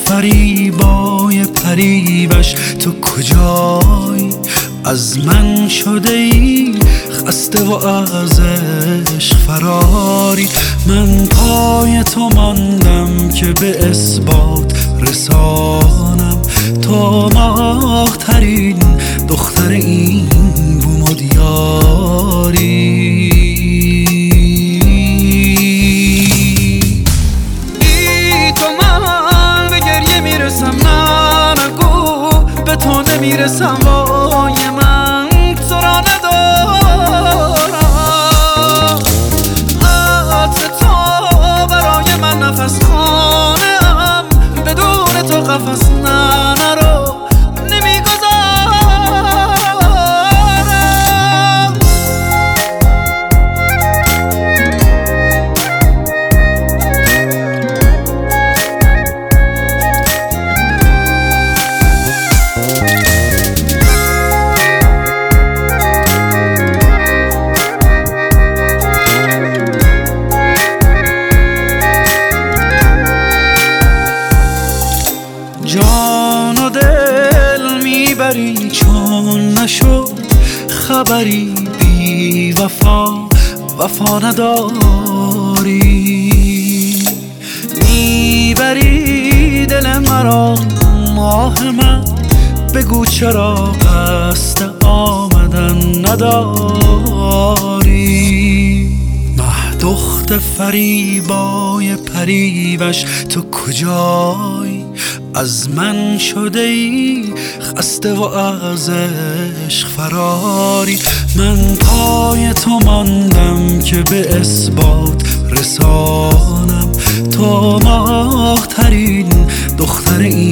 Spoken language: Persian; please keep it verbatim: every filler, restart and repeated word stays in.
فریبای پریوش تو کجایی؟ از من شده ای خسته و از عشق فراری. من پای تو ماندم که به اثبات رسانم تو ماه ترین دختر این بوم و دیاری. ای تو من به گریه میرسم، نه نگو به تو نمیرسم، وای من تو را ندارم. عطر تو برای من نفس خانم، بدون تو قفس نه نرو نمیگذارم. جان و دل میبری چون نشد خبری، بی وفا وفا نداری. میبری دل مرا ماه من، بگو چرا قصد آمدن نداری. مه دخت فریبای پریوش تو کجایی؟ از من شده ای خسته و از عشق فراری. من پای تو ماندم که به اثبات رسانم تو ماه ترین دختر این